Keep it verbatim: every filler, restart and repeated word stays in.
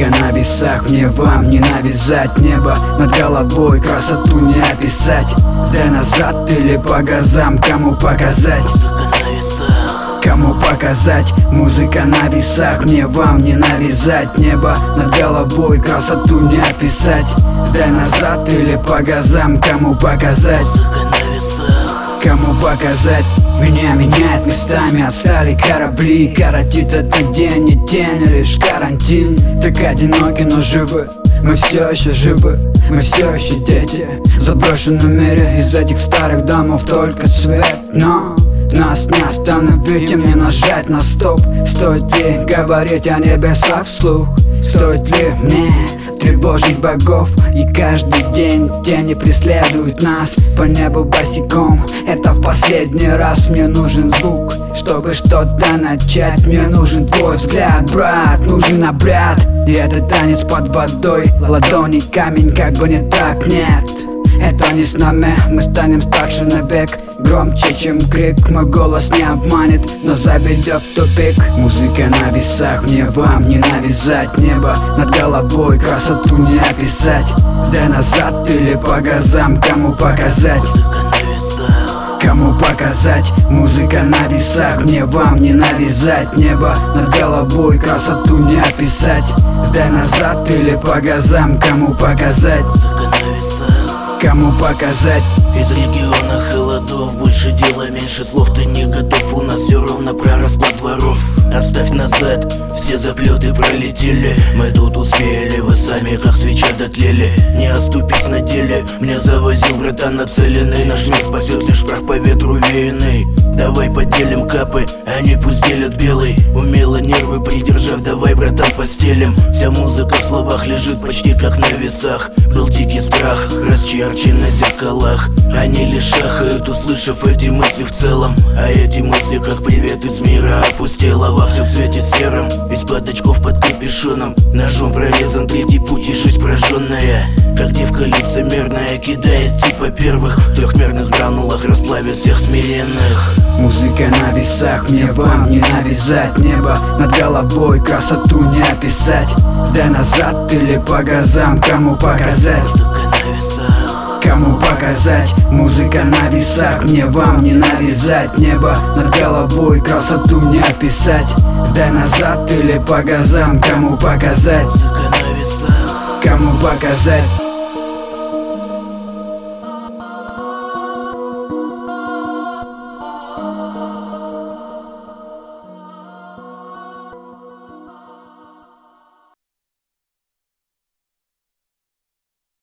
Музыка на весах, мне вам не навязать. Небо над головой, красоту не описать. Сдай назад или по газам, кому показать? Кому показать? Музыка на весах, мне вам не навязать. Небо над головой, красоту не описать. Сдай назад или по газам, кому показать? Кому показать? Меня меняет местами, отстали корабли. Коротит этот день, не день, а лишь карантин. Так одиноки, но живы, мы все еще живы, мы все еще дети. В заброшенном мире из этих старых домов только свет. Но нас не остановить, и мне нажать на стоп. Стоит ли говорить о небесах вслух? Стоит ли мне тревожить богов? И каждый день тени преследуют нас по небу босиком. Это в последний раз. Мне нужен звук, чтобы что-то начать. Мне нужен твой взгляд, брат, нужен обряд. И этот танец под водой, ладони камень, как бы не так, нет. Это не с нами, мы станем старше на век. Громче, чем крик, мой голос не обманет, но заведет в тупик. Музыка на весах, мне вам не навязать. Небо над головой, красоту не описать. Сдай назад или по газам, кому показать? Кому показать? Музыка на весах, мне вам не навязать. Небо над головой, красоту не описать. Сдай назад или по газам, кому показать? Кому показать? Из региона холодов больше дела, меньше слов. Ты не готов, у нас все ровно про расклад дворов. Оставь назад, все заплеты пролетели. Мы тут успели, вы сами как свеча дотлели. Не оступись на деле, мне завозил братан нацеленный. Наш мир спасет лишь прах по ветру веянный. Давай поделим капы, они пусть делят белый. Умело нервы придержав, давай, братан, постелим. Вся музыка в словах лежит почти как на весах. Был дикий страх, расчерчен на зеркалах. Они лишь ахают, услышав эти мысли в целом. А эти мысли как привет из мира опустелого. Все в цвете сером, из-под очков под капюшоном. Ножом прорезан третий путь и жизнь прожженная. Как девка лицемерная, кидает типа первых. В трехмерных гранулах расплавит всех смиренных. Музыка на весах, мне вам не навязать. Небо над головой, красоту не описать. Сдай назад или по газам, кому показать? Кому показать? Музыка на весах, мне вам не навязать. Небо над головой, красоту не описать. Сдай назад или по газам, кому показать? Кому показать?